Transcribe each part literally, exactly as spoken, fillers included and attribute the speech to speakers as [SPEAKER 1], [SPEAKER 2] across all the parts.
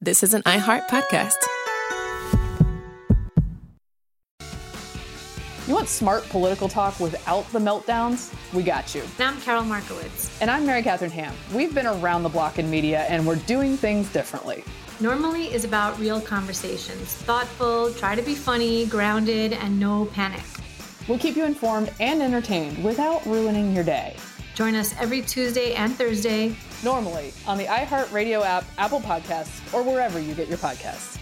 [SPEAKER 1] this is an iHeart podcast.
[SPEAKER 2] You want smart political talk without the meltdowns? We got you.
[SPEAKER 3] And I'm Carol Markowitz.
[SPEAKER 2] And I'm Mary Catherine Ham. We've been around the block in media, and we're doing things differently.
[SPEAKER 3] Normally is about real conversations. Thoughtful, try to be funny, grounded, and no panic.
[SPEAKER 2] We'll keep you informed and entertained without ruining your day.
[SPEAKER 3] Join us every Tuesday and Thursday.
[SPEAKER 2] Normally on the iHeartRadio app, Apple Podcasts, or wherever you get your podcasts.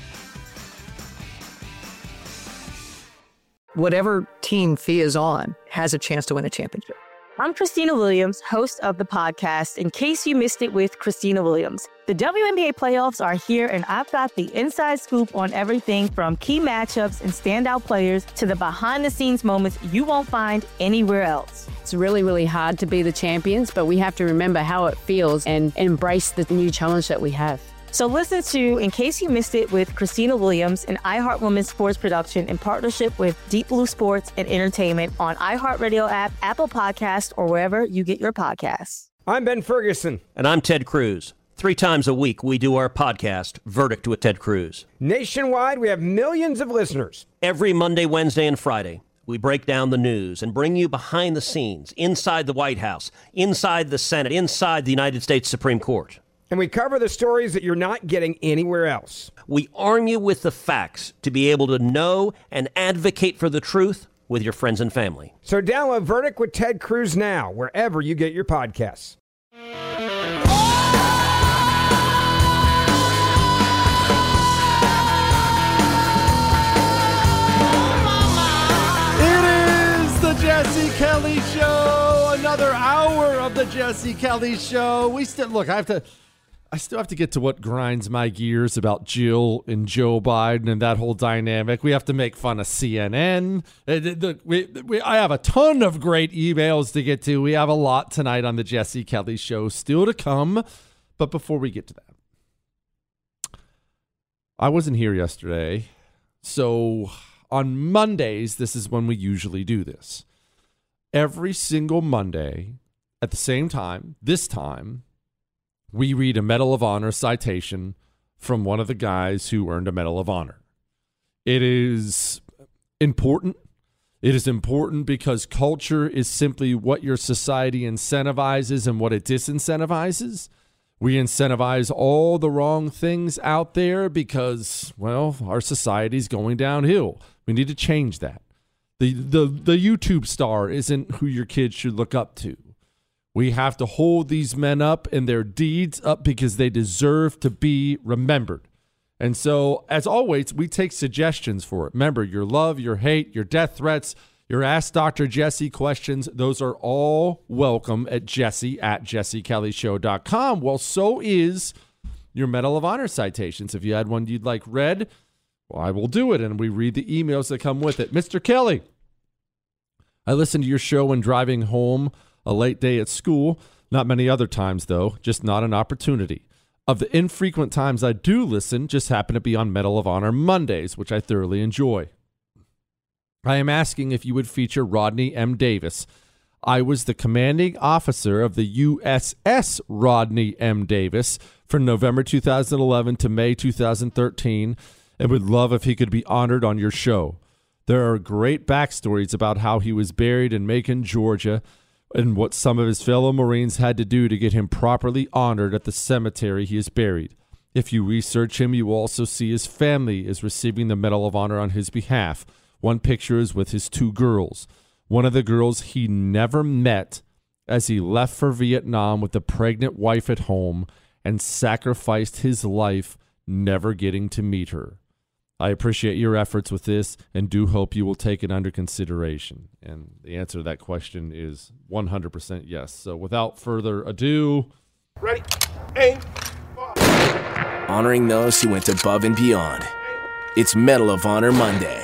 [SPEAKER 4] Whatever team Fia is on has a chance to win a championship.
[SPEAKER 5] I'm Christina Williams, host of the podcast, In Case You Missed It with Christina Williams. The W N B A playoffs are here, and I've got the inside scoop on everything from key matchups and standout players to the behind-the-scenes moments you won't find anywhere else.
[SPEAKER 6] It's really, really hard to be the champions, but we have to remember how it feels and embrace the new challenge that we have.
[SPEAKER 5] So listen to In Case You Missed It with Christina Williams, an iHeart Women's Sports production in partnership with Deep Blue Sports and Entertainment on iHeartRadio app, Apple Podcasts, or wherever you get your podcasts.
[SPEAKER 7] I'm Ben Ferguson.
[SPEAKER 8] And I'm Ted Cruz. Three times a week, we do our podcast, Verdict with Ted Cruz.
[SPEAKER 7] Nationwide, we have millions of listeners.
[SPEAKER 8] Every Monday, Wednesday, and Friday, we break down the news and bring you behind the scenes, inside the White House, inside the Senate, inside the United States Supreme Court.
[SPEAKER 7] And we cover the stories that you're not getting anywhere else.
[SPEAKER 8] We arm you with the facts to be able to know and advocate for the truth with your friends and family.
[SPEAKER 7] So download Verdict with Ted Cruz now, wherever you get your podcasts.
[SPEAKER 9] It is the Jesse Kelly Show. Another hour of the Jesse Kelly Show. We still look. I have to. I still have to get to what grinds my gears about Jill and Joe Biden and that whole dynamic. We have to make fun of C N N. We, we, I have a ton of great emails to get to. We have a lot tonight on the Jesse Kelly Show still to come. But before we get to that, I wasn't here yesterday. So on Mondays, this is when we usually do this. Every single Monday at the same time, this time, we read a Medal of Honor citation from one of the guys who earned a Medal of Honor. It is important. It is important because culture is simply what your society incentivizes and what it disincentivizes. We incentivize all the wrong things out there because, well, our society is going downhill. We need to change that. The, the, the YouTube star isn't who your kids should look up to. We have to hold these men up and their deeds up because they deserve to be remembered. And so, as always, we take suggestions for it. Remember, your love, your hate, your death threats, your Ask Doctor Jesse questions, those are all welcome at jesse at jesse kelly show dot com. Well, so is your Medal of Honor citations. If you had one you'd like read, well, I will do it, and we read the emails that come with it. Mister Kelly, I listened to your show when driving home a late day at school. Not many other times, though, just not an opportunity. Of the infrequent times I do listen, just happen to be on Medal of Honor Mondays, which I thoroughly enjoy. I am asking if you would feature Rodney M. Davis. I was the commanding officer of the U S S Rodney M. Davis from November two thousand eleven to May two thousand thirteen, and would love if he could be honored on your show. There are great backstories about how he was buried in Macon, Georgia, and what some of his fellow Marines had to do to get him properly honored at the cemetery he is buried. If you research him, you will also see his family is receiving the Medal of Honor on his behalf. One picture is with his two girls. One of the girls he never met as he left for Vietnam with a pregnant wife at home and sacrificed his life never getting to meet her. I appreciate your efforts with this and do hope you will take it under consideration. And the answer to that question is one hundred percent yes. So without further ado,
[SPEAKER 10] ready, aim,
[SPEAKER 11] fire. Honoring those who went above and beyond. It's Medal of Honor Monday.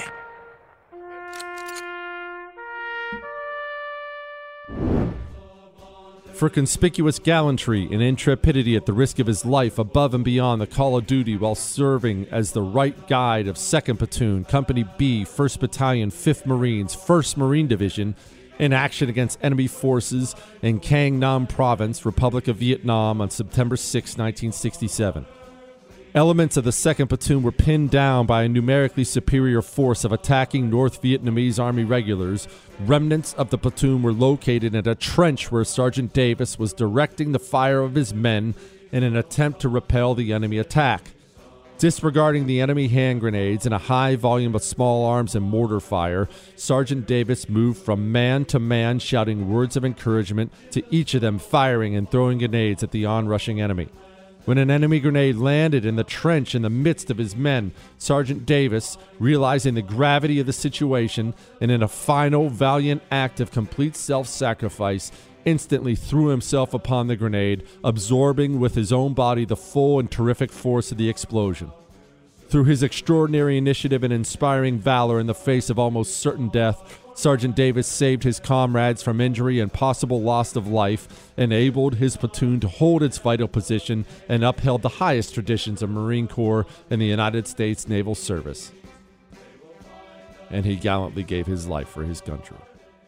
[SPEAKER 9] For conspicuous gallantry and intrepidity at the risk of his life above and beyond the call of duty while serving as the right guide of second Platoon, Company B, first Battalion, fifth Marines, first Marine Division, in action against enemy forces in Quang Nam Province, Republic of Vietnam on September sixth, nineteen sixty-seven. Elements of the second Platoon were pinned down by a numerically superior force of attacking North Vietnamese Army regulars. Remnants of the platoon were located in a trench where Sergeant Davis was directing the fire of his men in an attempt to repel the enemy attack. Disregarding the enemy hand grenades and a high volume of small arms and mortar fire, Sergeant Davis moved from man to man, shouting words of encouragement to each of them, firing and throwing grenades at the onrushing enemy. When an enemy grenade landed in the trench in the midst of his men, Sergeant Davis, realizing the gravity of the situation and in a final valiant act of complete self-sacrifice, instantly threw himself upon the grenade, absorbing with his own body the full and terrific force of the explosion. Through his extraordinary initiative and inspiring valor in the face of almost certain death, Sergeant Davis saved his comrades from injury and possible loss of life, enabled his platoon to hold its vital position, and upheld the highest traditions of Marine Corps and the United States Naval Service. And he gallantly gave his life for his country.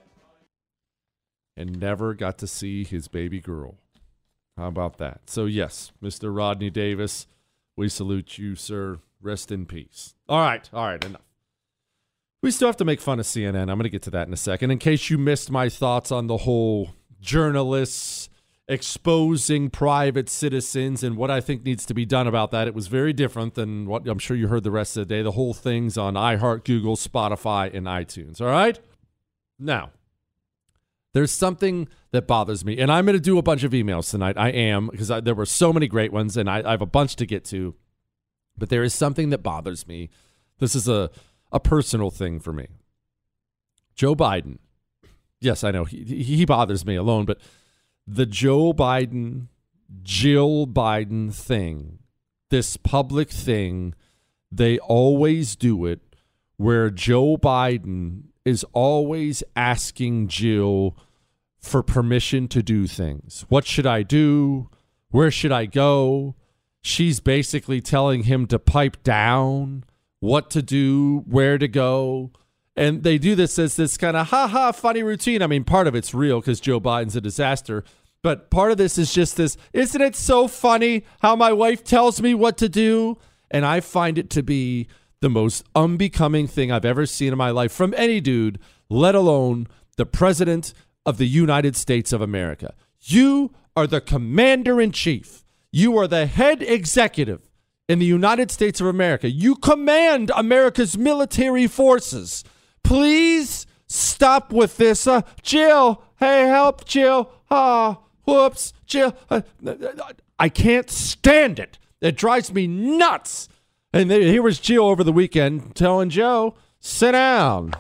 [SPEAKER 9] And never got to see his baby girl. How about that? So yes, Mister Rodney Davis, we salute you, sir. Rest in peace. All right, all right, enough. We still have to make fun of C N N. I'm going to get to that in a second. In case you missed my thoughts on the whole journalists exposing private citizens and what I think needs to be done about that, it was very different than what I'm sure you heard the rest of the day. The whole thing's on iHeart, Google, Spotify, and iTunes. All right? Now, there's something that bothers me, and I'm going to do a bunch of emails tonight. I am, because I, there were so many great ones, and I, I have a bunch to get to. But there is something that bothers me. This is a, a personal thing for me. Joe Biden. Yes, I know, he, he bothers me alone, but the Joe Biden, Jill Biden thing, this public thing, they always do it where Joe Biden is always asking Jill for permission to do things. What should I do? Where should I go? She's basically telling him to pipe down, what to do, where to go. And they do this as this kind of ha-ha funny routine. I mean, part of it's real because Joe Biden's a disaster. But part of this is just this, isn't it so funny how my wife tells me what to do? And I find it to be the most unbecoming thing I've ever seen in my life from any dude, let alone the president of the United States of America. You are the commander-in-chief. You are the head executive in the United States of America. You command America's military forces. Please stop with this. Uh, Jill, hey, help, Jill. Ah, whoops, Jill. Uh, I can't stand it. It drives me nuts. And here was Jill over the weekend telling Joe, sit down.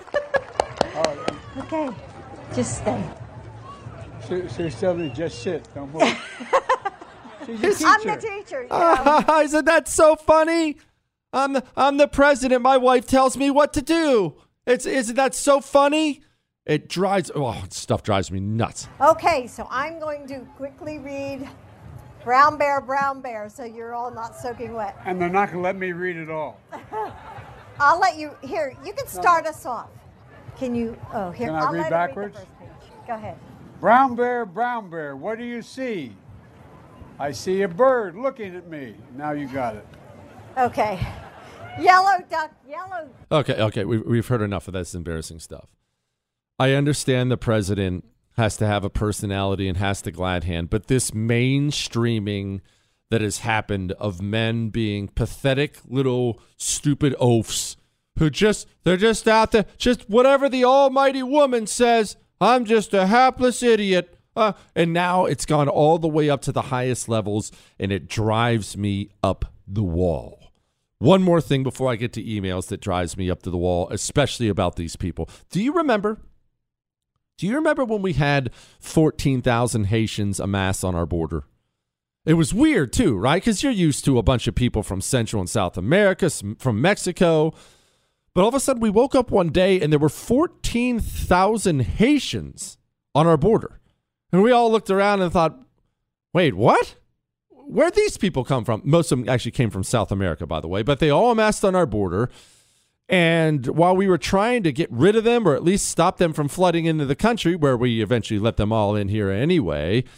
[SPEAKER 1] Okay, just stay.
[SPEAKER 10] She, she's telling me just sit, don't move. She's a
[SPEAKER 1] I'm the teacher. You know.
[SPEAKER 9] Uh, isn't that so funny? I'm the, I'm the president. My wife tells me what to do. It's isn't that so funny? It drives. Oh, stuff drives me nuts.
[SPEAKER 1] Okay, so I'm going to quickly read Brown Bear, Brown Bear, so you're all not soaking wet.
[SPEAKER 10] And they're not going to let me read it all.
[SPEAKER 1] I'll let you. Here, you can start us off. Can you? Oh, here.
[SPEAKER 10] Can I
[SPEAKER 1] I'll
[SPEAKER 10] read
[SPEAKER 1] let
[SPEAKER 10] backwards?
[SPEAKER 1] Read the first page. Go ahead.
[SPEAKER 10] Brown bear, brown bear, what do you see? I see a bird looking at me. Now you got it.
[SPEAKER 1] Okay. Yellow duck, yellow.
[SPEAKER 9] Okay, okay. We, we've heard enough of this embarrassing stuff. I understand the president has to have a personality and has to glad hand, but this mainstreaming that has happened of men being pathetic little stupid oafs who just, they're just out there, just whatever the almighty woman says, I'm just a hapless idiot. Uh, and now it's gone all the way up to the highest levels, and it drives me up the wall. One more thing before I get to emails that drives me up to the wall, especially about these people. Do you remember? Do you remember when we had fourteen thousand Haitians amassed on our border? It was weird too, right? Because you're used to a bunch of people from Central and South America, from Mexico. But all of a sudden we woke up one day and there were fourteen thousand Haitians on our border. And we all looked around and thought, wait, what? Where'd these people come from? Most of them actually came from South America, by the way, but they all amassed on our border. And while we were trying to get rid of them or at least stop them from flooding into the country, where we eventually let them all in here anyway,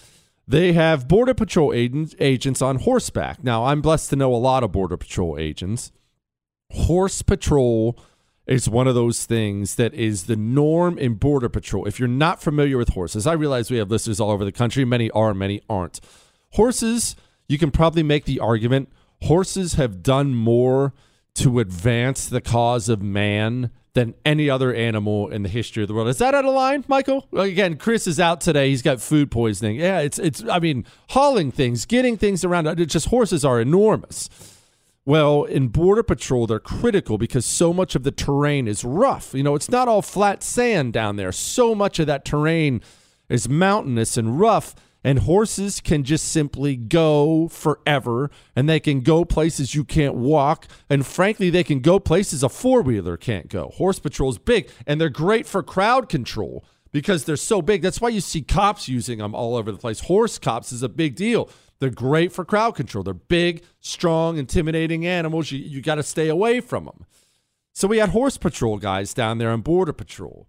[SPEAKER 9] They have Border Patrol agents, agents on horseback. Now, I'm blessed to know a lot of Border Patrol agents. Horse patrol is one of those things that is the norm in Border Patrol. If you're not familiar with horses, I realize we have listeners all over the country. Many are, many aren't. Horses, you can probably make the argument, horses have done more to advance the cause of man than any other animal in the history of the world. Is that out of line, Michael? Well, again, Chris is out today. He's got food poisoning. Yeah, it's, it's. I mean, hauling things, getting things around. It's just horses are enormous. Well, in Border Patrol, they're critical because so much of the terrain is rough. You know, it's not all flat sand down there. So much of that terrain is mountainous and rough, and horses can just simply go forever, and they can go places you can't walk, and frankly, they can go places a four-wheeler can't go. Horse Patrol is big, and they're great for crowd control because they're so big. That's why you see cops using them all over the place. Horse cops is a big deal. They're great for crowd control. They're big, strong, intimidating animals. You, you got to stay away from them. So we had Horse Patrol guys down there on Border Patrol.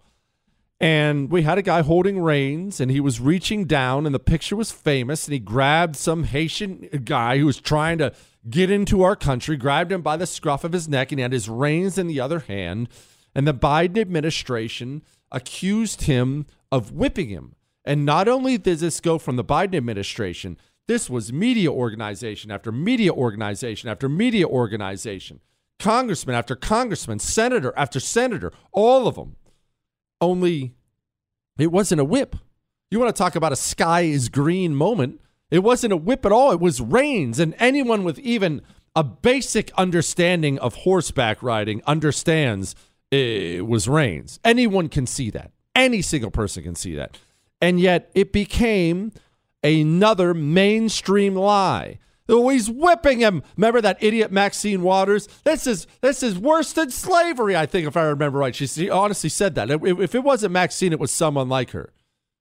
[SPEAKER 9] And we had a guy holding reins, and he was reaching down, and the picture was famous, and he grabbed some Haitian guy who was trying to get into our country, grabbed him by the scruff of his neck, and he had his reins in the other hand. And the Biden administration accused him of whipping him. And not only does this go from the Biden administration, this was media organization after media organization after media organization, congressman after congressman, senator after senator, all of them. Only it wasn't a whip. You want to talk about a sky is green moment. It wasn't a whip at all. It was reins. And anyone with even a basic understanding of horseback riding understands it was reins. Anyone can see that. Any single person can see that. And yet it became another mainstream lie. Oh, he's whipping him. Remember that idiot Maxine Waters? This is this is worse than slavery, I think, if I remember right. She, she honestly said that. If, if it wasn't Maxine, it was someone like her.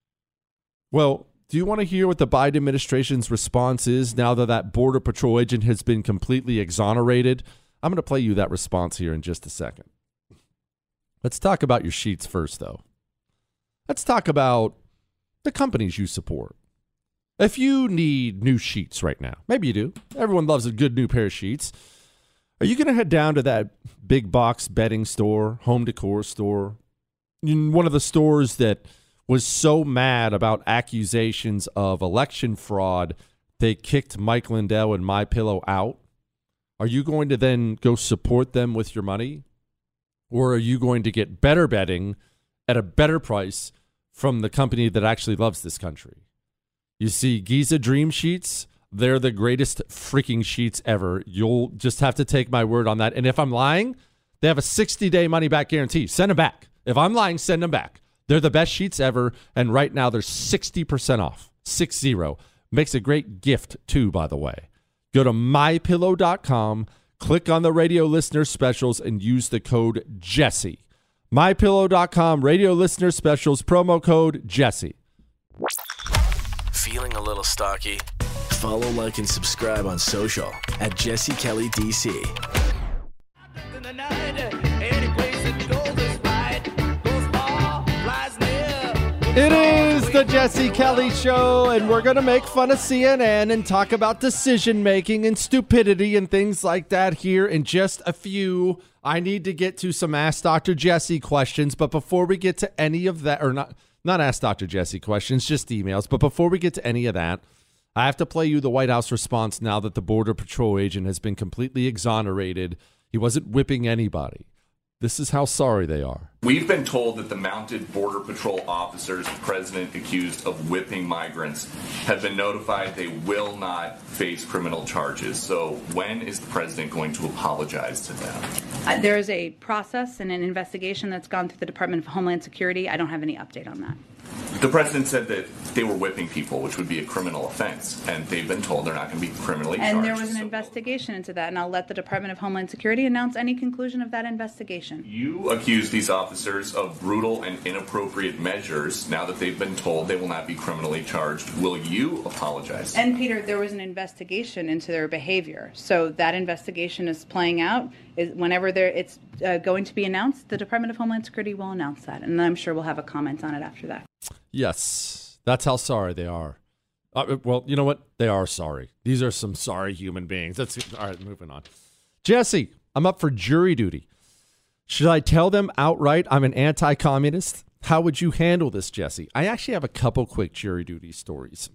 [SPEAKER 9] Well, do you want to hear what the Biden administration's response is now that that Border Patrol agent has been completely exonerated? I'm going to play you that response here in just a second. Let's talk about your sheets first, though. Let's talk about the companies you support. If you need new sheets right now, maybe you do. Everyone loves a good new pair of sheets. Are you going to head down to that big box bedding store, home decor store, one of the stores that was so mad about accusations of election fraud, they kicked Mike Lindell and MyPillow out? Are you going to then go support them with your money? Or are you going to get better bedding at a better price from the company that actually loves this country? You see, Giza Dream Sheets, they're the greatest freaking sheets ever. You'll just have to take my word on that. And if I'm lying, they have a sixty-day money-back guarantee. Send them back. If I'm lying, send them back. They're the best sheets ever, and right now they're sixty percent off. Six zero. Makes a great gift, too, by the way. Go to my pillow dot com, click on the radio listener specials, and use the code Jesse. my pillow dot com, radio listener specials, promo code Jesse.
[SPEAKER 11] Feeling a little stocky? Follow, like, and subscribe on social at Jesse Kelly D C.
[SPEAKER 9] It is the Jesse Kelly Show, and we're going to make fun of C N N and talk about decision-making and stupidity and things like that here in just a few. I need to get to some Ask Doctor Jesse questions, but before we get to any of that, or not, not Ask Doctor Jesse questions, just emails, but before we get to any of that, I have to play you the White House response now that the Border Patrol agent has been completely exonerated. He wasn't whipping anybody. This is how sorry they are.
[SPEAKER 12] We've been told that the mounted Border Patrol officers the president accused of whipping migrants have been notified they will not face criminal charges. So when is the president going to apologize to them?
[SPEAKER 13] Uh, there is a process and an investigation that's gone through the Department of Homeland Security. I don't have any update on that.
[SPEAKER 12] The president said that they were whipping people, which would be a criminal offense, and they've been told they're not going to be criminally charged.
[SPEAKER 13] And there was an investigation into that, and I'll let the Department of Homeland Security announce any conclusion of that investigation.
[SPEAKER 12] You accuse these officers of brutal and inappropriate measures. Now that they've been told they will not be criminally charged, will you apologize?
[SPEAKER 13] And Peter, there was an investigation into their behavior, so that investigation is playing out. Is whenever there it's uh, going to be announced, the Department of Homeland Security will announce that, and I'm sure we'll have a comment on it after that.
[SPEAKER 9] Yes, that's how sorry they are. Uh, well, you know what? They are sorry. These are some sorry human beings. That's all right. Moving on. Jesse, I'm up for jury duty. Should I tell them outright I'm an anti-communist? How would you handle this, Jesse? I actually have a couple quick jury duty stories.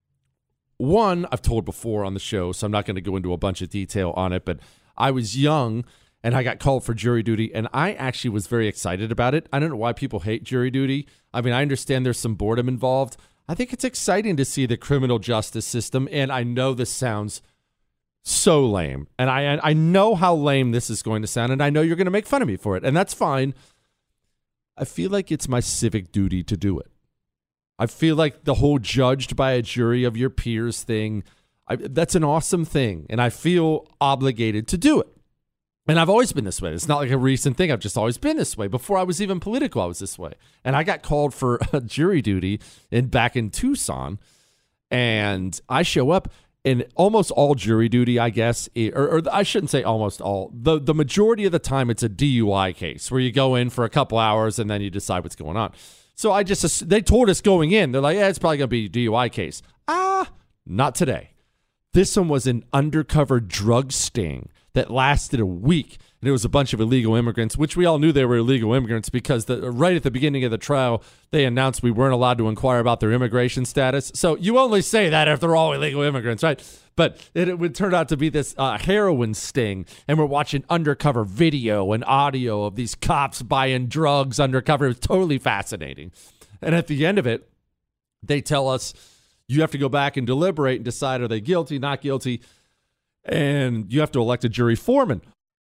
[SPEAKER 9] One, I've told before on the show, so I'm not going to go into a bunch of detail on it, but I was young and I got called for jury duty, and I actually was very excited about it. I don't know why people hate jury duty. I mean, I understand there's some boredom involved. I think it's exciting to see the criminal justice system, and I know this sounds so lame, and I I know how lame this is going to sound, and I know you're going to make fun of me for it, and that's fine. I feel like it's my civic duty to do it. I feel like the whole judged by a jury of your peers thing, I, that's an awesome thing, and I feel obligated to do it. And I've always been this way. It's not like a recent thing. I've just always been this way. Before I was even political, I was this way. And I got called for jury duty in back in Tucson, and I show up. In almost all jury duty, I guess, or, or I shouldn't say almost all, the, the majority of the time it's a D U I case where you go in for a couple hours and then you decide what's going on. So I just, they told us going in, they're like, yeah, it's probably going to be a D U I case. Ah, not today. This one was an undercover drug sting that lasted a week. And it was a bunch of illegal immigrants, which we all knew they were illegal immigrants because the, right at the beginning of the trial, they announced we weren't allowed to inquire about their immigration status. So you only say that if they're all illegal immigrants, right? But it, it would turn out to be this uh, heroin sting, and we're watching undercover video and audio of these cops buying drugs undercover. It was totally fascinating. And at the end of it, they tell us you have to go back and deliberate and decide, are they guilty, not guilty, and you have to elect a jury foreman.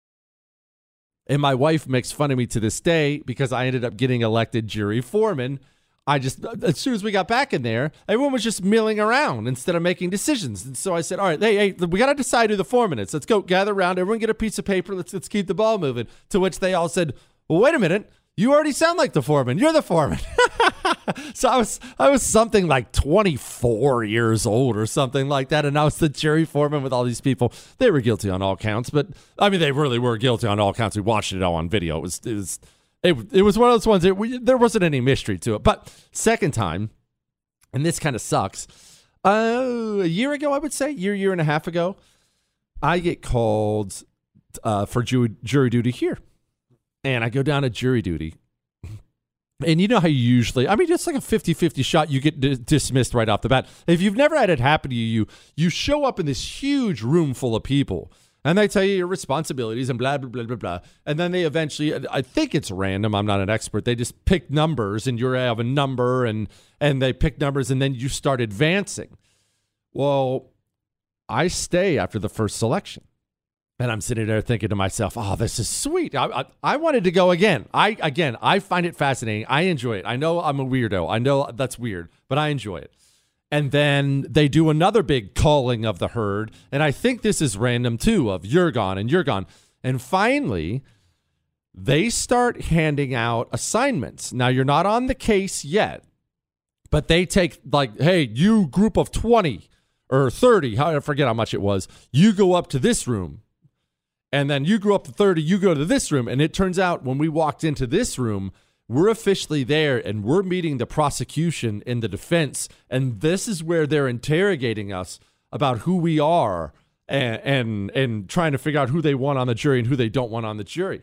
[SPEAKER 9] And my wife makes fun of me to this day because I ended up getting elected jury foreman. I just, as soon as we got back in there, everyone was just milling around instead of making decisions. And so I said, all right, hey, hey, we got to decide who the foreman is. Let's go gather around. Everyone get a piece of paper. Let's, let's keep the ball moving. To which they all said, well, wait a minute. You already sound like the foreman. You're the foreman. So I was I was something like twenty-four years old or something like that, and I was the jury foreman with all these people. They were guilty on all counts, but I mean, they really were guilty on all counts. We watched it all on video. It was it was it, it was one of those ones that we, there wasn't any mystery to it. But second time, and this kind of sucks. Uh, a year ago, I would say, year year and a half ago, I get called uh, for ju- jury duty here. And I go down to jury duty. And you know how you usually, I mean, it's like a fifty-fifty shot. You get d- dismissed right off the bat. If you've never had it happen to you, you, you show up in this huge room full of people. And they tell you your responsibilities and blah, blah, blah, blah, blah. And then they eventually, I think it's random. I'm not an expert. They just pick numbers and you have a number and, and they pick numbers and then you start advancing. Well, I stay after the first selection. And I'm sitting there thinking to myself, oh, this is sweet. I, I I wanted to go again. I Again, I find it fascinating. I enjoy it. I know I'm a weirdo. I know that's weird, but I enjoy it. And then they do another big calling of the herd. And I think this is random too, of you're gone and you're gone. And finally, they start handing out assignments. Now, you're not on the case yet, but they take like, hey, you group of twenty or thirty, I forget how much it was, you go up to this room. And then you grew up to thirty, you go to this room. And it turns out when we walked into this room, we're officially there and we're meeting the prosecution and the defense. And this is where they're interrogating us about who we are and, and, and trying to figure out who they want on the jury and who they don't want on the jury.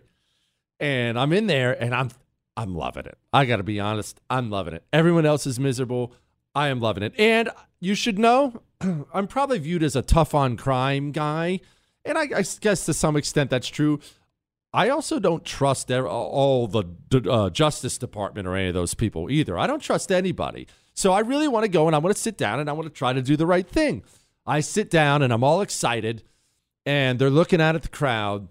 [SPEAKER 9] And I'm in there and I'm, I'm loving it. I got to be honest. I'm loving it. Everyone else is miserable. I am loving it. And you should know, I'm probably viewed as a tough on crime guy. And I, I guess to some extent that's true. I also don't trust all the uh, Justice Department or any of those people either. I don't trust anybody. So I really want to go and I want to sit down and I want to try to do the right thing. I sit down and I'm all excited and they're looking out at the crowd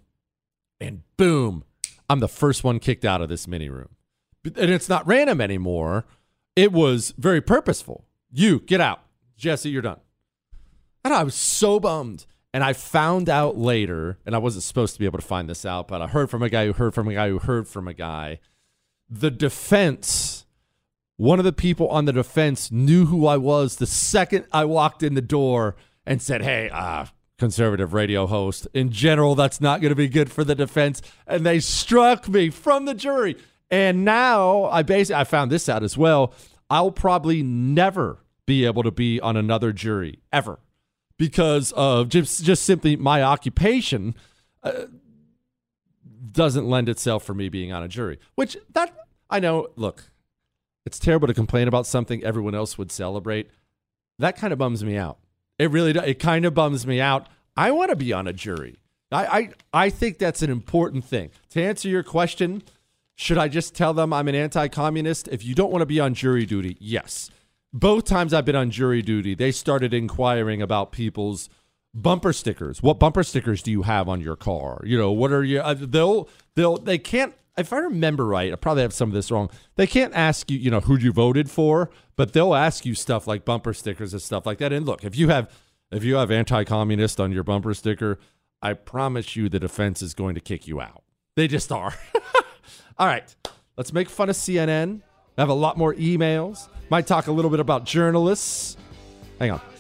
[SPEAKER 9] and boom, I'm the first one kicked out of this mini room. And it's not random anymore. It was very purposeful. You, get out. Jesse, you're done. And I was so bummed. And I found out later, and I wasn't supposed to be able to find this out, but I heard from a guy who heard from a guy who heard from a guy. The defense, one of the people on the defense knew who I was the second I walked in the door and said, hey, uh, conservative radio host, in general, that's not going to be good for the defense. And they struck me from the jury. And now I basically, I found this out as well. I'll probably never be able to be on another jury ever because of just, just simply my occupation uh, doesn't lend itself for me being on a jury, which that I know, look, it's terrible to complain about something everyone else would celebrate. That kind of bums me out. It really does. It kind of bums me out. I want to be on a jury. I, I I think that's an important thing. To answer your question, should I just tell them I'm an anti-communist? If you don't want to be on jury duty, yes. Both times I've been on jury duty, they started inquiring about people's bumper stickers. What bumper stickers do you have on your car? You know, what are you? Uh, they'll they'll they can't. If I remember right, I probably have some of this wrong. They can't ask you, you know, who you voted for, but they'll ask you stuff like bumper stickers and stuff like that. And look, if you have if you have anti-communist on your bumper sticker, I promise you the defense is going to kick you out. They just are. All right, let's make fun of C N N. I have a lot more emails. Might talk a little bit about journalists. Hang on.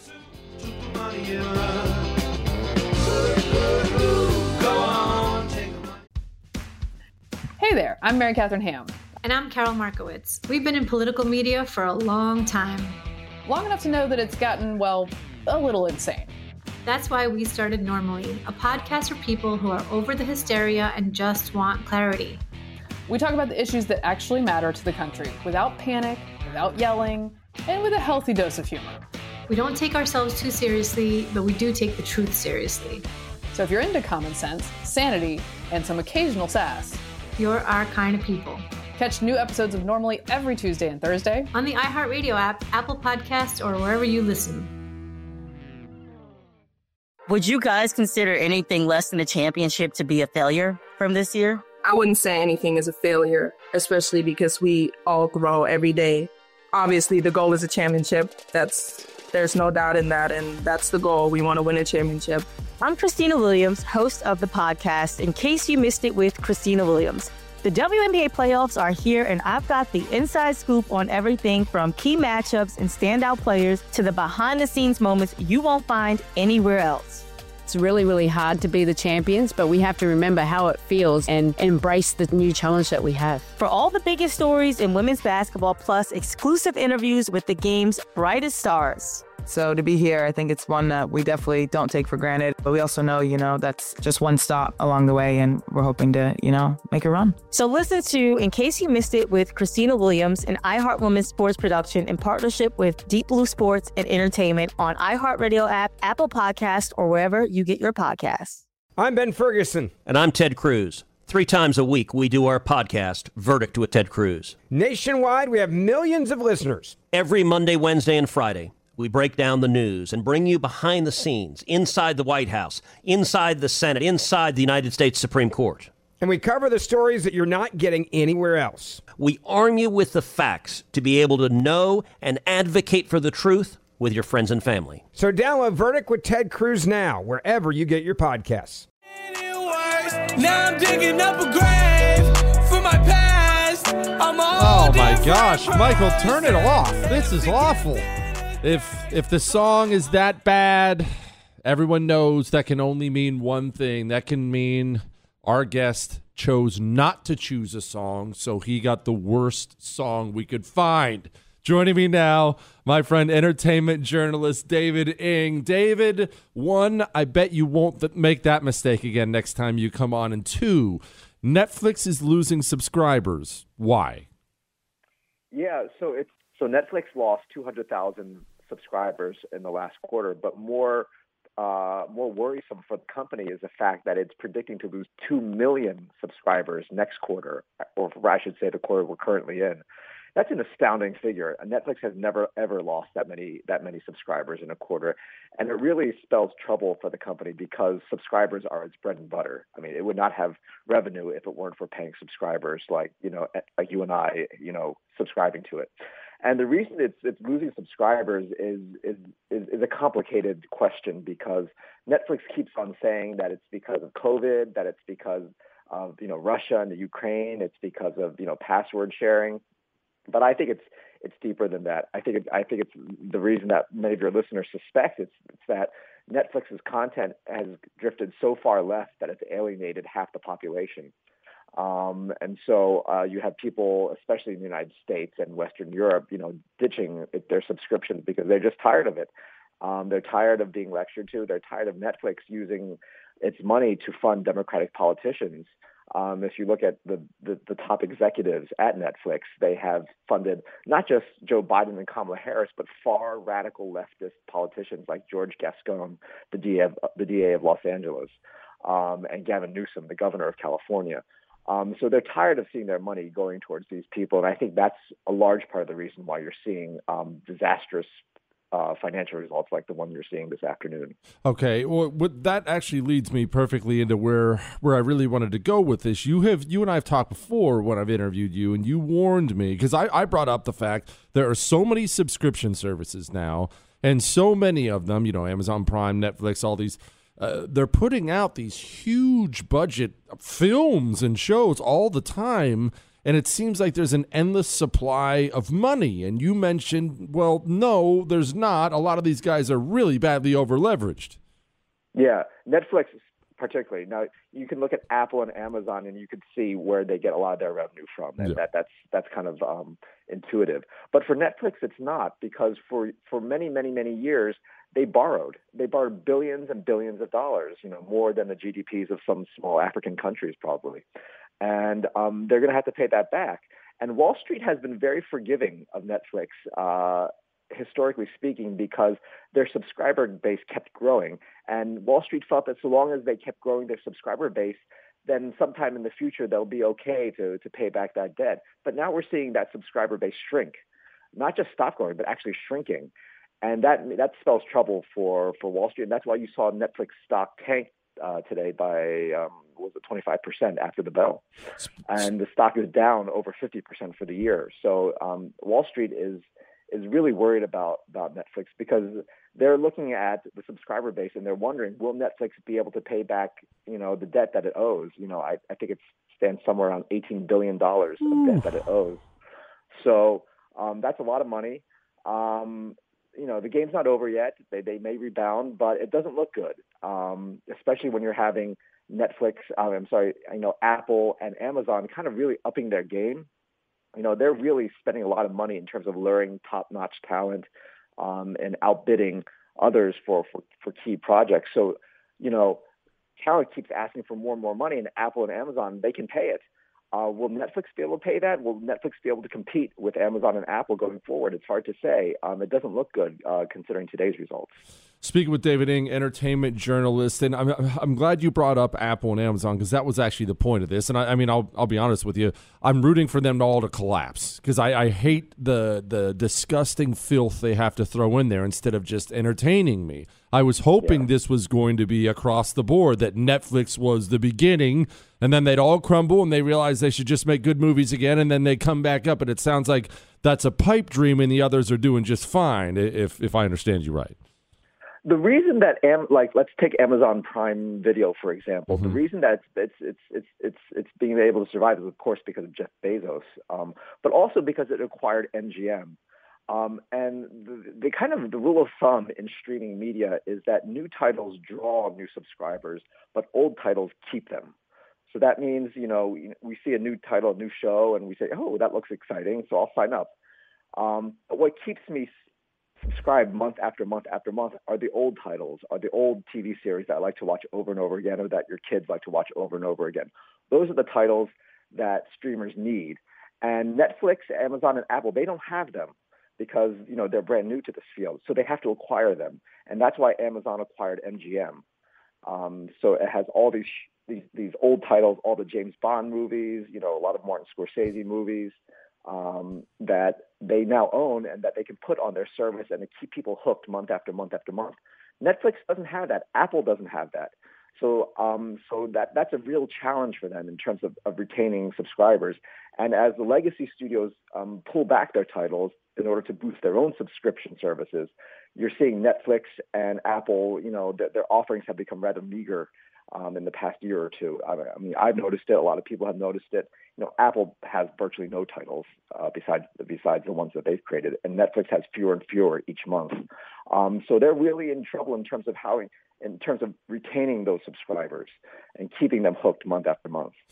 [SPEAKER 2] Hey there, I'm Mary Catherine Ham.
[SPEAKER 3] And I'm Carol Markowitz. We've been in political media for a long time.
[SPEAKER 2] Long enough to know that it's gotten, well, a little insane.
[SPEAKER 3] That's why we started Normally, a podcast for people who are over the hysteria and just want clarity.
[SPEAKER 2] We talk about the issues that actually matter to the country without panic, without yelling, and with a healthy dose of humor.
[SPEAKER 3] We don't take ourselves too seriously, but we do take the truth seriously.
[SPEAKER 2] So if you're into common sense, sanity, and some occasional sass,
[SPEAKER 3] you're our kind of people.
[SPEAKER 2] Catch new episodes of Normally every Tuesday and Thursday
[SPEAKER 3] on the iHeartRadio app, Apple Podcasts, or wherever you listen.
[SPEAKER 5] Would you guys consider anything less than a championship to be a failure from this year?
[SPEAKER 14] I wouldn't say anything is a failure, especially because we all grow every day. Obviously, the goal is a championship. That's there's no doubt in that, and that's the goal. We want to win a championship.
[SPEAKER 5] I'm Christina Williams, host of the podcast, In Case You Missed It with Christina Williams. The W N B A playoffs are here, and I've got the inside scoop on everything from key matchups and standout players to the behind-the-scenes moments you won't find anywhere else.
[SPEAKER 6] It's really, really hard to be the champions, but we have to remember how it feels and embrace the new challenge that we have.
[SPEAKER 5] For all the biggest stories in women's basketball, plus exclusive interviews with the game's brightest stars.
[SPEAKER 15] So to be here, I think it's one that we definitely don't take for granted. But we also know, you know, that's just one stop along the way, and we're hoping to, you know, make a run.
[SPEAKER 5] So listen to In Case You Missed It with Christina Williams, an iHeart Women's sports production in partnership with Deep Blue Sports and Entertainment on iHeartRadio app, Apple Podcasts, or wherever you get your podcasts.
[SPEAKER 7] I'm Ben Ferguson.
[SPEAKER 8] And I'm Ted Cruz. Three times a week, we do our podcast, Verdict with Ted Cruz.
[SPEAKER 7] Nationwide, we have millions of listeners.
[SPEAKER 8] Every Monday, Wednesday, and Friday, we break down the news and bring you behind the scenes, inside the White House, inside the Senate, inside the United States Supreme Court.
[SPEAKER 7] And we cover the stories that you're not getting anywhere else.
[SPEAKER 8] We arm you with the facts to be able to know and advocate for the truth with your friends and family.
[SPEAKER 7] So download Verdict with Ted Cruz now, wherever you get your podcasts.
[SPEAKER 16] Now I'm digging up a grave for my past. I'm
[SPEAKER 9] oh my gosh, Michael, turn it off. This is awful. If if the song is that bad, everyone knows that can only mean one thing. That can mean our guest chose not to choose a song, so he got the worst song we could find. Joining me now, my friend, entertainment journalist David Ng. David, one, I bet you won't th- make that mistake again next time you come on. And two, Netflix is losing subscribers. Why?
[SPEAKER 17] Yeah, so it's so Netflix lost two hundred thousand subscribers in the last quarter, but more uh, more worrisome for the company is the fact that it's predicting to lose two million subscribers next quarter, or I should say the quarter we're currently in. That's an astounding figure. Netflix has never, ever lost that many that many subscribers in a quarter, and it really spells trouble for the company because subscribers are its bread and butter. I mean, it would not have revenue if it weren't for paying subscribers like, you know, like you and I, you know, subscribing to it. And the reason it's it's losing subscribers is, is is is a complicated question because Netflix keeps on saying that it's because of COVID, that it's because of, you know, Russia and the Ukraine, it's because of, you know, password sharing. But I think it's it's deeper than that. I think it, I think it's the reason that many of your listeners suspect it's, it's that Netflix's content has drifted so far left that it's alienated half the population. Um, and so uh, you have people, especially in the United States and Western Europe, you know, ditching their subscriptions because they're just tired of it. Um, they're tired of being lectured to. They're tired of Netflix using its money to fund Democratic politicians. Um, if you look at the, the, the top executives at Netflix, they have funded not just Joe Biden and Kamala Harris, but far radical leftist politicians like George Gascon, the D A of, the D A of Los Angeles, um, and Gavin Newsom, the governor of California. Um, so they're tired of seeing their money going towards these people. And I think that's a large part of the reason why you're seeing um, disastrous Uh, financial results like the one you're seeing this afternoon.
[SPEAKER 9] Okay, well, what, that actually leads me perfectly into where where I really wanted to go with this. You have you and I have talked before when I've interviewed you, and you warned me because I, I brought up the fact there are so many subscription services now, and so many of them, you know, Amazon Prime, Netflix, all these, uh, they're putting out these huge budget films and shows all the time. And it seems like there's an endless supply of money. And you mentioned, well, no, there's not. A lot of these guys are really badly over-leveraged.
[SPEAKER 17] Yeah, Netflix particularly. Now, you can look at Apple and Amazon, and you can see where they get a lot of their revenue from. And
[SPEAKER 9] Yeah.
[SPEAKER 17] that, that's that's kind of um, intuitive. But for Netflix, it's not, because for, for many, many, many years, they borrowed. They borrowed billions and billions of dollars, you know, more than the G D Ps of some small African countries probably. And um, they're going to have to pay that back. And Wall Street has been very forgiving of Netflix, uh, historically speaking, because their subscriber base kept growing. And Wall Street felt that so long as they kept growing their subscriber base, then sometime in the future they'll be okay to, to pay back that debt. But now we're seeing that subscriber base shrink, not just stop growing, but actually shrinking. And that that spells trouble for, for Wall Street. And that's why you saw Netflix stock tank uh, today by um, was it twenty-five percent after the bell, and the stock is down over fifty percent for the year. So um, Wall Street is is really worried about about Netflix because they're looking at the subscriber base and they're wondering, will Netflix be able to pay back, you know, the debt that it owes? You know, I, I think it stands somewhere around eighteen billion dollars of debt that it owes. So um, that's a lot of money. Um, you know, the game's not over yet. They they may rebound, but it doesn't look good, um, especially when you're having Netflix, uh, I'm sorry, you know, Apple and Amazon kind of really upping their game. You know, they're really spending a lot of money in terms of luring top-notch talent um, and outbidding others for, for, for key projects. So, you know, talent keeps asking for more and more money, and Apple and Amazon, they can pay it. Uh, will Netflix be able to pay that? Will Netflix be able to compete with Amazon and Apple going forward? It's hard to say. Um, it doesn't look good uh, considering today's results.
[SPEAKER 9] Speaking with David Ng, entertainment journalist, and I'm I'm glad you brought up Apple and Amazon because that was actually the point of this. And I, I mean, I'll I'll be honest with you, I'm rooting for them all to collapse because I, I hate the the disgusting filth they have to throw in there instead of just entertaining me. I was hoping yeah. this was going to be across the board, that Netflix was the beginning, and then they'd all crumble and they realize they should just make good movies again, and then they come back up. And it sounds like that's a pipe dream, and the others are doing just fine, if if I understand you right.
[SPEAKER 17] The reason that, Am- like, let's take Amazon Prime Video, for example. Mm-hmm. The reason that it's, it's, it's, it's, it's being able to survive is, of course, because of Jeff Bezos, um, but also because it acquired M G M. Um, and the, the kind of the rule of thumb in streaming media is that new titles draw new subscribers, but old titles keep them. So that means, you know, we see a new title, a new show, and we say, oh, that looks exciting, so I'll sign up. Um, but what keeps me subscribe month after month after month are the old titles, are the old T V series that I like to watch over and over again, or that your kids like to watch over and over again. Those are the titles that streamers need. And Netflix, Amazon, and Apple, they don't have them because, you know, they're brand new to this field. So they have to acquire them. And that's why Amazon acquired M G M. Um, so it has all these, these these old titles, all the James Bond movies, you know, a lot of Martin Scorsese movies, um, that they now own and that they can put on their service and to keep people hooked month after month after month. Netflix doesn't have that. Apple doesn't have that. So um, so that that's a real challenge for them in terms of, of retaining subscribers. And as the legacy studios um, pull back their titles in order to boost their own subscription services, you're seeing Netflix and Apple, you know, th- their offerings have become rather meager um, in the past year or two. I, I mean, I've noticed it. A lot of people have noticed it. You know, Apple has virtually no titles uh, besides besides the ones that they've created, and Netflix has fewer and fewer each month. Um, so they're really in trouble in terms of how, in terms of retaining those subscribers and keeping them hooked month after month.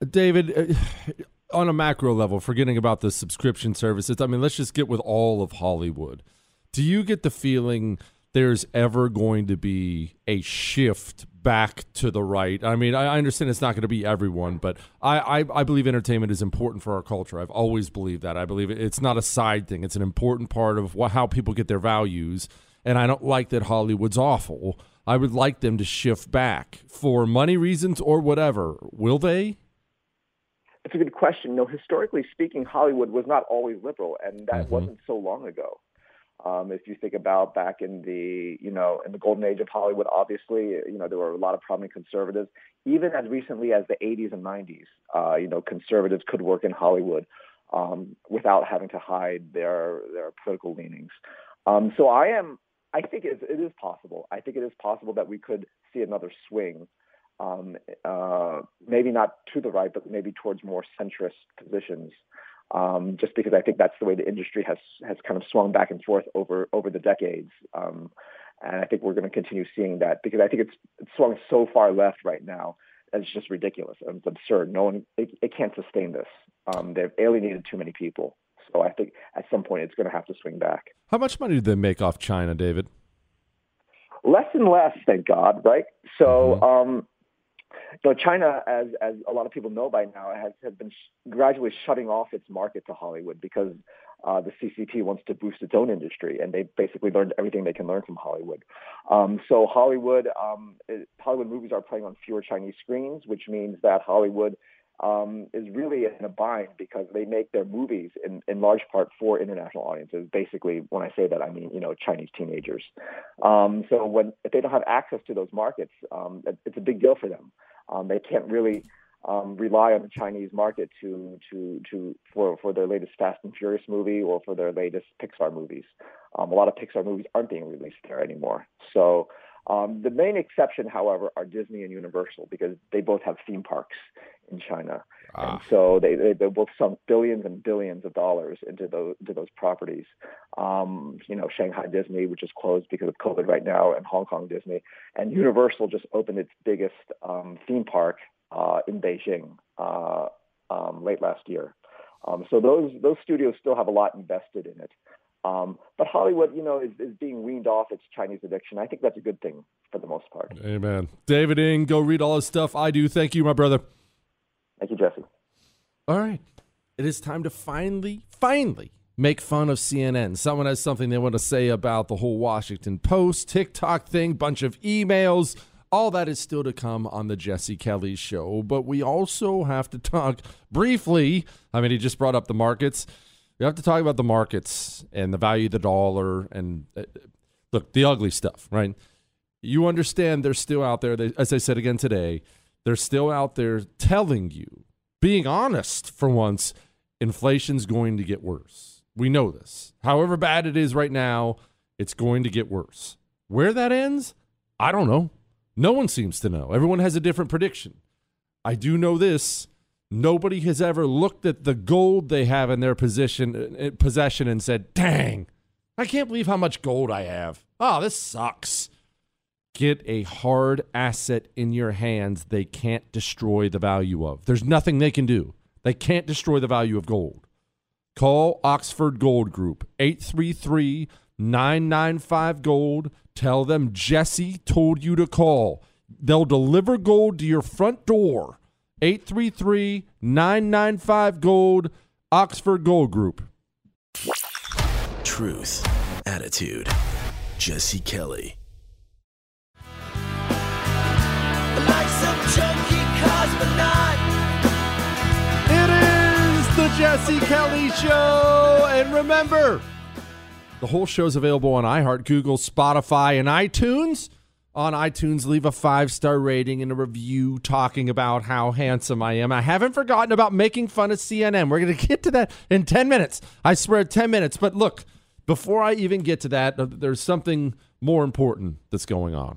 [SPEAKER 9] David, uh, on a macro level, forgetting about the subscription services, I mean, let's just get with all of Hollywood. Do you get the feeling there's ever going to be a shift back to the right? I mean, I understand it's not going to be everyone, but I, I, I believe entertainment is important for our culture. I've always believed that. I believe it's not a side thing. It's an important part of what, how people get their values, and I don't like that Hollywood's awful. I would like them to shift back for money reasons or whatever. Will they?
[SPEAKER 17] It's a good question. No, historically speaking, Hollywood was not always liberal, and that
[SPEAKER 9] Mm-hmm.
[SPEAKER 17] wasn't so long ago. Um, if you think about back in the, you know, in the golden age of Hollywood, obviously, you know, there were a lot of prominent conservatives. Even as recently as the eighties and nineties, uh, you know, conservatives could work in Hollywood um, without having to hide their their political leanings. Um, so I am, I think it, it is possible. I think it is possible that we could see another swing, um, uh, maybe not to the right, but maybe towards more centrist positions. Um, just because I think that's the way the industry has has kind of swung back and forth over over the decades, um, and I think we're going to continue seeing that because I think it's, it's swung so far left right now that it's just ridiculous. It's absurd. No one it, it can't sustain this. Um, they've alienated too many people, so I think at some point it's going to have to swing back.
[SPEAKER 9] How much money do they make off China, David?
[SPEAKER 17] Less and less, thank God. Right. So. Um, So China, as as a lot of people know by now, has, has been sh- gradually shutting off its market to Hollywood because uh, the C C P wants to boost its own industry, and they basically learned everything they can learn from Hollywood. Um, so Hollywood, um, it, Hollywood movies are playing on fewer Chinese screens, which means that Hollywood um, is really in a bind because they make their movies in, in large part for international audiences. Basically, when I say that, I mean, you know, Chinese teenagers. Um, so when if they don't have access to those markets, um, it, it's a big deal for them. Um, they can't really um, rely on the Chinese market to to to for, for their latest Fast and Furious movie or for their latest Pixar movies. Um, a lot of Pixar movies aren't being released there anymore. So um, the main exception, however, are Disney and Universal because they both have theme parks in China, ah. and so they, they they both sunk billions and billions of dollars into those into those properties. Um, you know, Shanghai Disney, which is closed because of COVID right now, and Hong Kong Disney, and Universal just opened its biggest um, theme park uh, in Beijing uh, um, late last year. Um, so those those studios still have a lot invested in it. Um, but Hollywood, you know, is, is being weaned off its Chinese addiction. I think that's a good thing for the most part.
[SPEAKER 9] Amen. David Ng, go read all his stuff. I do. Thank you, my brother.
[SPEAKER 17] Thank you, Jesse.
[SPEAKER 9] All right. It is time to finally, finally make fun of C N N. Someone has something they want to say about the whole Washington Post, TikTok thing, bunch of emails. All that is still to come on the Jesse Kelly Show. But we also have to talk briefly. I mean, he just brought up the markets. We have to talk about the markets and the value of the dollar and, uh, look, the ugly stuff, right? You understand they're still out there. They, as I said again today, they're still out there telling you, being honest for once, inflation's going to get worse. We know this. However bad it is right now, it's going to get worse. Where that ends, I don't know. No one seems to know. Everyone has a different prediction. I do know this. Nobody has ever looked at the gold they have in their position, possession and said, dang, I can't believe how much gold I have. Oh, this sucks. Get a hard asset in your hands they can't destroy the value of. There's nothing they can do. They can't destroy the value of gold. Call Oxford Gold Group, eight three three, nine nine five, gold. Tell them Jesse told you to call. They'll deliver gold to your front door. eight three three, nine nine five, gold, Oxford Gold Group.
[SPEAKER 11] Truth, attitude, Jesse Kelly.
[SPEAKER 16] Like some junkie cosmonaut.
[SPEAKER 9] It is the Jesse Kelly Show. And remember, the whole show's available on iHeart, Google, Spotify, and iTunes. On iTunes, leave a five-star rating and a review talking about how handsome I am. I haven't forgotten about making fun of C N N. We're going to get to that in ten minutes. I swear, ten minutes. But look, before I even get to that, there's something more important that's going on.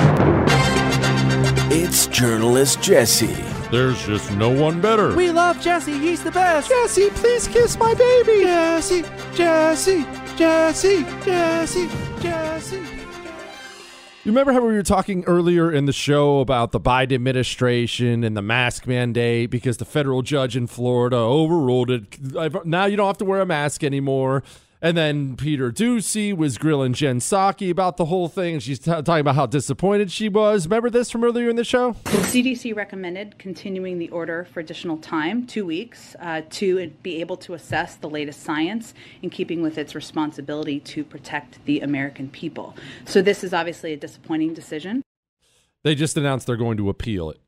[SPEAKER 11] It's journalist Jesse.
[SPEAKER 9] There's just no one better.
[SPEAKER 16] We love Jesse. He's the best.
[SPEAKER 9] Jesse, please kiss my baby.
[SPEAKER 16] Jesse, Jesse, Jesse, Jesse, Jesse.
[SPEAKER 9] You remember how we were talking earlier in the show about the Biden administration and the mask mandate because the federal judge in Florida overruled it? Now you don't have to wear a mask anymore. And then Peter Doocy was grilling Jen Psaki about the whole thing. And she's t- talking about how disappointed she was. Remember this from earlier in the show?
[SPEAKER 13] The C D C recommended continuing the order for additional time, two weeks, uh, to be able to assess the latest science in keeping with its responsibility to protect the American people. So this is obviously a disappointing decision.
[SPEAKER 9] They just announced they're going to appeal it.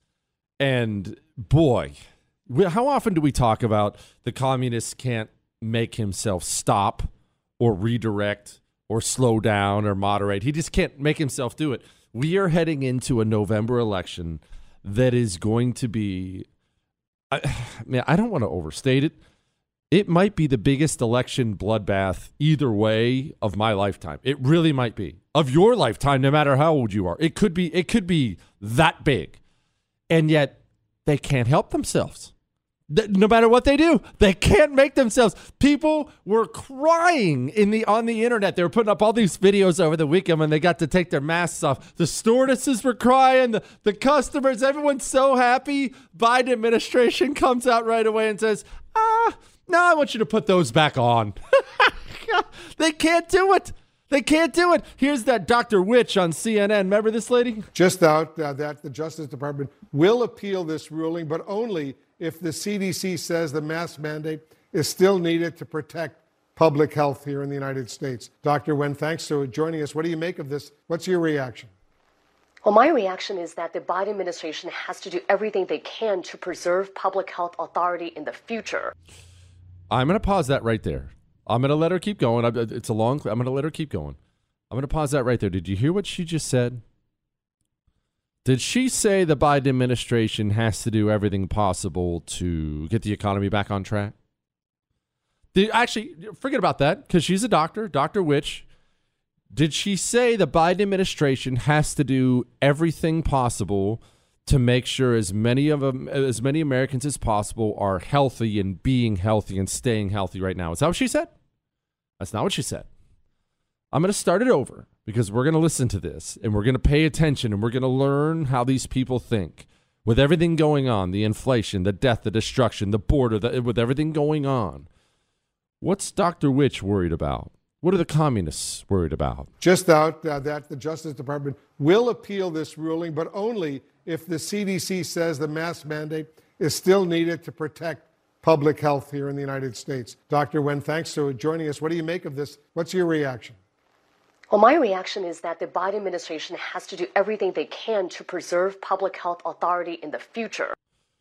[SPEAKER 9] And boy, how often do we talk about the communists can't make himself stop or redirect or slow down or moderate? He just can't make himself do it. We are heading into a November election that is going to be, I, man, I don't want to overstate it. It might be the biggest election bloodbath either way of my lifetime. It really might be. Of your lifetime, no matter how old you are. It could be, it could be that big. And yet they can't help themselves. No matter what they do, they can't make themselves. People were crying in the on the internet. They were putting up all these videos over the weekend when they got to take their masks off. The stewardesses were crying. The, the customers, everyone's so happy. Biden administration comes out right away and says, ah, no, I want you to put those back on. They can't do it. They can't do it. Here's that Doctor Witch on C N N. Remember this lady?
[SPEAKER 18] Just out uh, that the Justice Department will appeal this ruling, but only if the C D C says the mask mandate is still needed to protect public health here in the United States. Doctor Wen, thanks for joining us. What do you make of this? What's your reaction?
[SPEAKER 19] Well, my reaction is that the Biden administration has to do everything they can to preserve public health authority in the future.
[SPEAKER 9] I'm going to pause that right there. I'm going to let her keep going. It's a long, I'm going to let her keep going. I'm going to pause that right there. Did you hear what she just said? Did she say the Biden administration has to do everything possible to get the economy back on track? Did, actually, forget about that because she's a doctor, Doctor Witch. Did she say the Biden administration has to do everything possible to make sure as many of them, as many Americans as possible are healthy and being healthy and staying healthy right now? Is that what she said? That's not what she said. I'm going to start it over because we're going to listen to this and we're going to pay attention and we're going to learn how these people think. With everything going on, the inflation, the death, the destruction, the border, the, with everything going on, what's Doctor Witch worried about? What are the communists worried about?
[SPEAKER 18] Just out uh, that the Justice Department will appeal this ruling, but only if the C D C says the mask mandate is still needed to protect public health here in the United States. Doctor Wen, thanks for joining us. What do you make of this? What's your reaction?
[SPEAKER 19] Well, my reaction is that the Biden administration has to do everything they can to preserve public health authority in the future.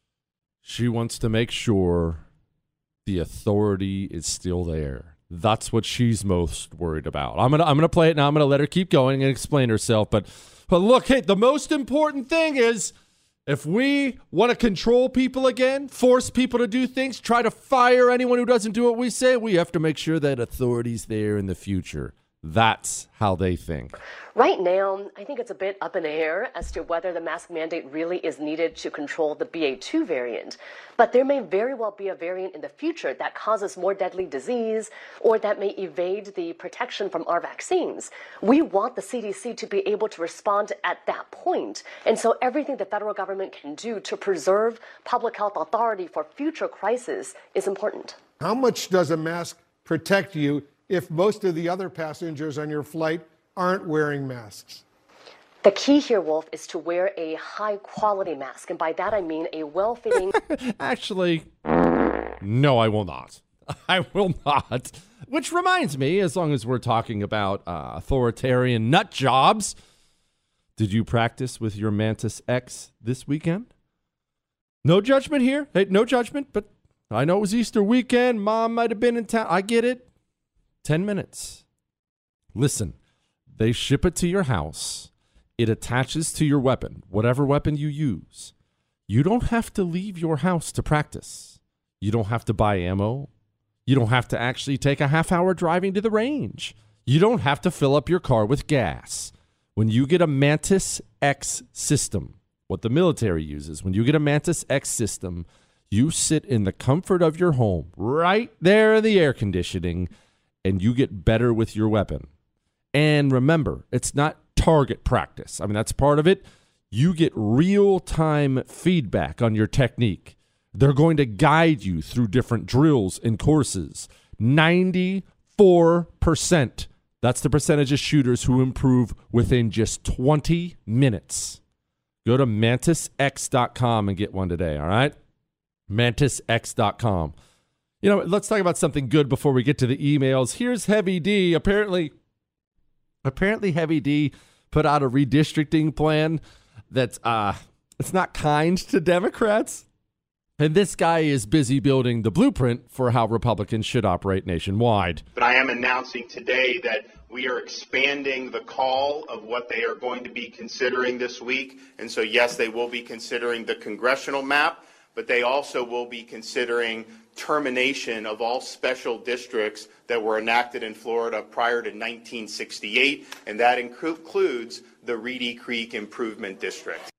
[SPEAKER 9] She wants to make sure the authority is still there. That's what she's most worried about. I'm gonna I'm gonna play it now. I'm gonna let her keep going and explain herself. But but look, hey, the most important thing is if we want to control people again, force people to do things, try to fire anyone who doesn't do what we say, we have to make sure that authority's there in the future. That's how they think.
[SPEAKER 19] Right now, I think it's a bit up in the air as to whether the mask mandate really is needed to control the B A two variant. But there may very well be a variant in the future that causes more deadly disease or that may evade the protection from our vaccines. We want the C D C to be able to respond at that point. And so everything the federal government can do to preserve public health authority for future crises is important.
[SPEAKER 18] How much does a mask protect you if most of the other passengers on your flight aren't wearing masks?
[SPEAKER 19] The key here, Wolf, is to wear a high-quality mask. And by that, I mean a well-fitting...
[SPEAKER 9] Actually, no, I will not. I will not. Which reminds me, as long as we're talking about uh, authoritarian nut jobs, did you practice with your Mantis X this weekend? No judgment here. Hey, no judgment, but I know it was Easter weekend. Mom might have been in town. I get it. Ten minutes. Listen, they ship it to your house. It attaches to your weapon, whatever weapon you use. You don't have to leave your house to practice. You don't have to buy ammo. You don't have to actually take a half hour driving to the range. You don't have to fill up your car with gas. When you get a Mantis X system, what the military uses, when you get a Mantis X system, you sit in the comfort of your home, right there in the air conditioning, and you get better with your weapon. And remember, it's not
[SPEAKER 7] target practice. I mean, that's part of it. You get real-time feedback on your technique. They're going to guide you through different drills and courses. ninety-four percent. That's the percentage of shooters who improve within just twenty minutes. Go to mantis x dot com and get one today, all right? mantis x dot com. You know, let's talk about something good before we get to the emails. Here's Heavy D. Apparently, apparently Heavy D put out a redistricting plan that's uh, it's not kind to Democrats. And this guy is busy building the blueprint for how Republicans should operate nationwide.
[SPEAKER 20] But I am announcing today that we are expanding the call of what they are going to be considering this week. And so, yes, they will be considering the congressional map, but they also will be considering termination of all special districts that were enacted in Florida prior to nineteen sixty-eight, and that includes the Reedy Creek Improvement District.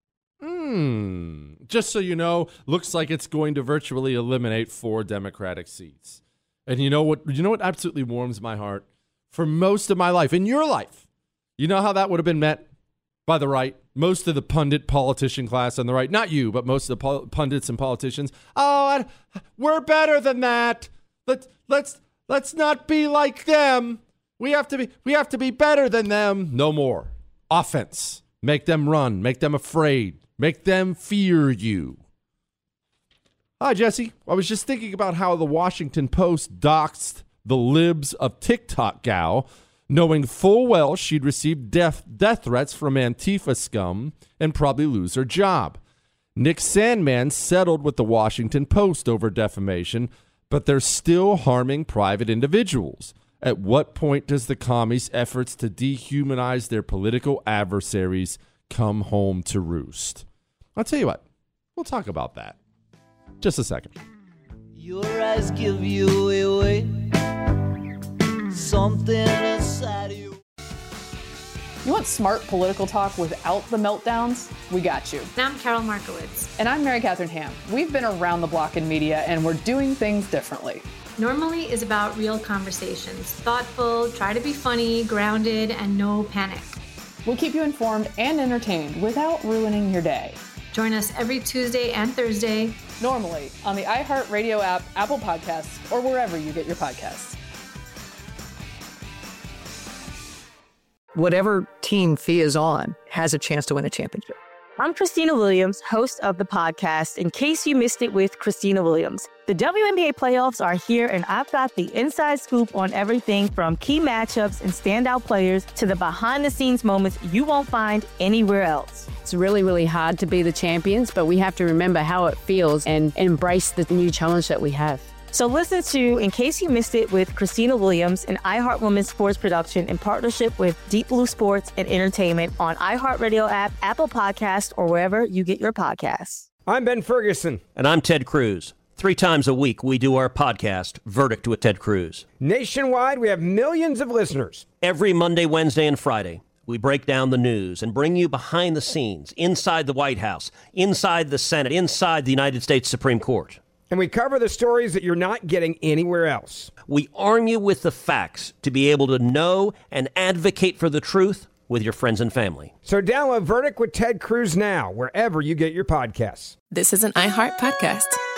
[SPEAKER 7] Hmm. Just so you know, looks like it's going to virtually eliminate four Democratic seats. And you know what? You know what absolutely warms my heart? For most of my life, in your life, you know how that would have been met by the right? Most of the pundit politician class on the right, not you, but most of the pundits and politicians. Oh, we're better than that. Let's let's let's not be like them. We have to be we have to be better than them. No more offense. Make them run. Make them afraid. Make them fear you. Hi, Jesse. I was just thinking about how the Washington Post doxed the libs of TikTok gal, knowing full well she'd receive death, death threats from Antifa scum and probably lose her job. Nick Sandmann settled with the Washington Post over defamation, but they're still harming private individuals. At what point does the commies' efforts to dehumanize their political adversaries come home to roost? I'll tell you what, we'll talk about that. Just a second.
[SPEAKER 21] Your eyes give you away. Something inside you.
[SPEAKER 2] You want smart political talk without the meltdowns? We got you.
[SPEAKER 3] And I'm Carol Markowitz.
[SPEAKER 2] And I'm Mary Catherine Ham. We've been around the block in media, and we're doing things differently.
[SPEAKER 3] Normally is about real conversations. Thoughtful, try to be funny, grounded, and no panic.
[SPEAKER 2] We'll keep you informed and entertained without ruining your day.
[SPEAKER 3] Join us every Tuesday and Thursday.
[SPEAKER 2] Normally on the iHeartRadio app, Apple Podcasts, or wherever you get your podcasts.
[SPEAKER 4] Whatever team Fee is on has a chance to win a championship.
[SPEAKER 5] I'm Christina Williams, host of the podcast, In Case You Missed It with Christina Williams. The W N B A playoffs are here, and I've got the inside scoop on everything from key matchups and standout players to the behind-the-scenes moments you won't find anywhere else.
[SPEAKER 6] It's really, really hard to be the champions, but we have to remember how it feels and embrace the new challenge that we have.
[SPEAKER 5] So listen to In Case You Missed It with Christina Williams, an iHeart Women's sports production in partnership with Deep Blue Sports and Entertainment on iHeartRadio app, Apple Podcast, or wherever you get your podcasts.
[SPEAKER 7] I'm Ben Ferguson.
[SPEAKER 8] And I'm Ted Cruz. Three times a week, we do our podcast, Verdict with Ted Cruz.
[SPEAKER 7] Nationwide, we have millions of listeners.
[SPEAKER 8] Every Monday, Wednesday, and Friday, we break down the news and bring you behind the scenes, inside the White House, inside the Senate, inside the United States Supreme Court.
[SPEAKER 7] And we cover the stories that you're not getting anywhere else.
[SPEAKER 8] We arm you with the facts to be able to know and advocate for the truth with your friends and family.
[SPEAKER 7] So download Verdict with Ted Cruz now, wherever you get your podcasts.
[SPEAKER 22] This is an iHeart podcast.